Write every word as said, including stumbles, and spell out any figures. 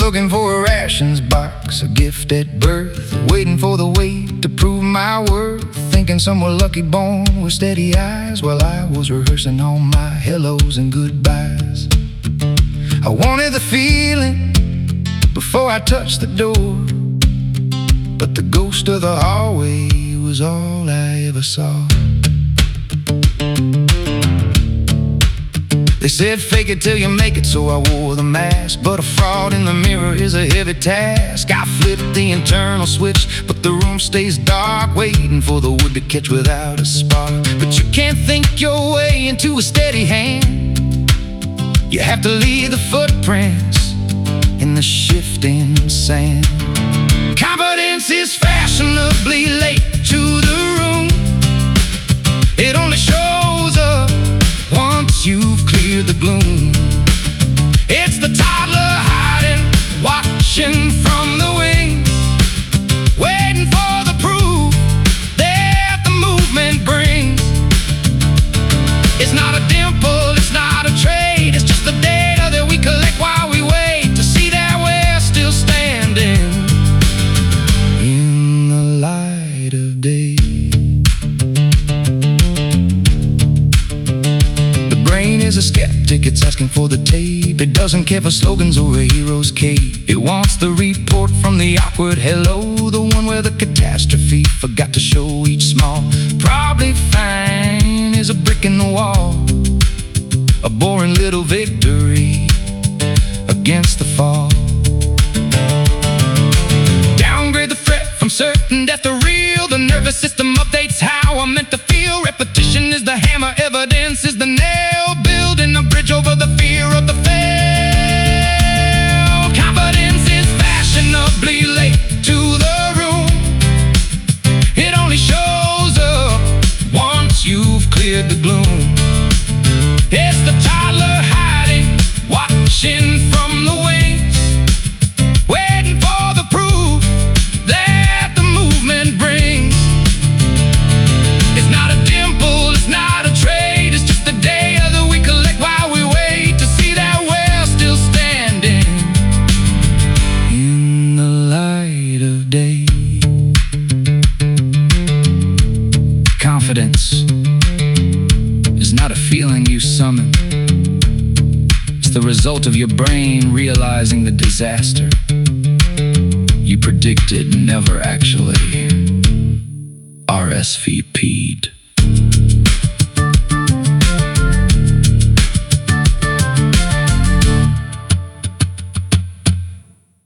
looking for a rations box, a gift at birth, waiting for the weight to prove my worth. Thinking some were lucky born with steady eyes, while I was rehearsing all my hellos and goodbyes. I wanted the feeling before I touched the door, but the ghost of the hallway was all I ever saw. They said fake it till you make it, so I wore the mask. But a fraud in the mirror is a heavy task. I flipped the internal switch, but the room stays dark, waiting for the wood to catch without a spark. But you can't think your way into a steady hand. You have to leave the footprints in the shifting sand. Confidence is fashionably late to the room. It only shows up once you've cleared the gloom. It's the toddler hiding, watching from the wings, waiting for the proof that the movement brings. It's not a dimple, it's not a trade, it's just the data that we collect while we wait to see that we're still standing in the light of day. Is a skeptic, it's asking for the tape. It doesn't care for slogans or a hero's cape. It wants the report from the awkward hello, the one where the catastrophe forgot to show each small. Probably fine is a brick in the wall, a boring little victory against the fall. Downgrade the threat from certain death to real. The nervous system updates how I'm meant to feel. Repetition is the hammer, evidence is the nail, building a bridge over the fear of the fail. Confidence is fashionably late to the room. It only shows up once you've cleared the gloom. It's the toddler hiding, watching from the wings, waiting for the proof that the movement brings. It's not a dimple, it's not a trade, it's just the data that we collect while we wait to see that we're still standing in the light of day. Confidence is not a feeling you summon. It's the result of your brain realizing the disaster you predicted never actually R S V P'd.